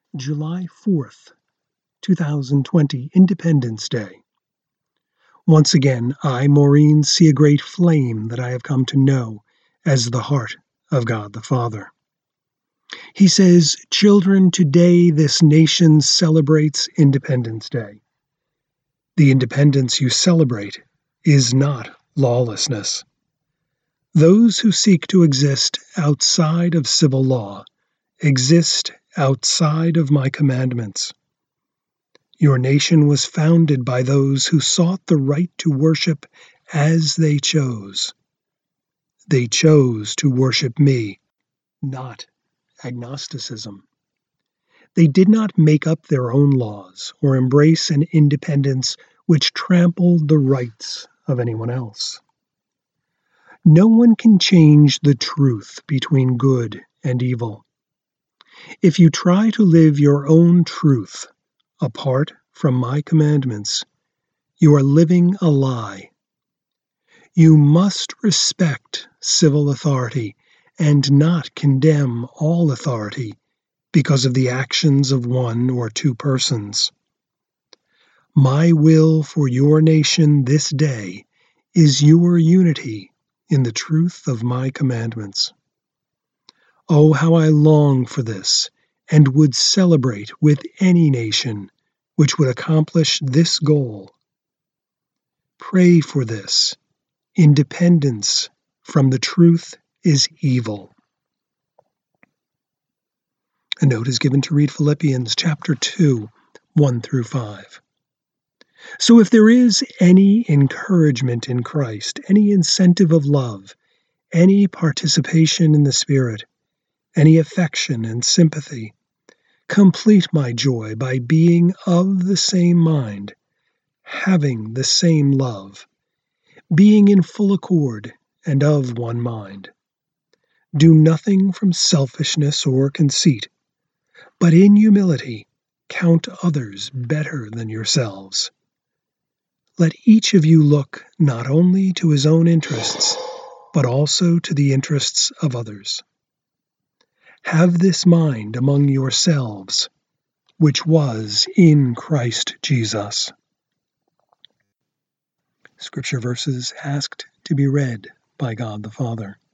July 4th, 2020, Independence Day. Once again, I, Maureen, see a great flame that I have come to know as the heart of God the Father. He says, "Children, today this nation celebrates Independence Day. The independence you celebrate is not lawlessness. Those who seek to exist outside of civil law exist outside of my commandments. Your nation was founded by those who sought the right to worship as they chose. They chose to worship me, not agnosticism. They did not make up their own laws or embrace an independence which trampled the rights of anyone else. No one can change the truth between good and evil. If you try to live your own truth apart from my commandments, you are living a lie. You must respect civil authority and not condemn all authority because of the actions of one or two persons. My will for your nation this day is your unity in the truth of my commandments. Oh, how I long for this and would celebrate with any nation which would accomplish this goal. Pray for this. Independence from the truth is evil." A note is given to read Philippians chapter 2, 1 through 5. So if there is any encouragement in Christ, any incentive of love, any participation in the Spirit, any affection and sympathy, complete my joy by being of the same mind, having the same love, being in full accord and of one mind. Do nothing from selfishness or conceit, but in humility count others better than yourselves. Let each of you look not only to his own interests, but also to the interests of others. Have this mind among yourselves, which was in Christ Jesus. Scripture verses asked to be read by God the Father.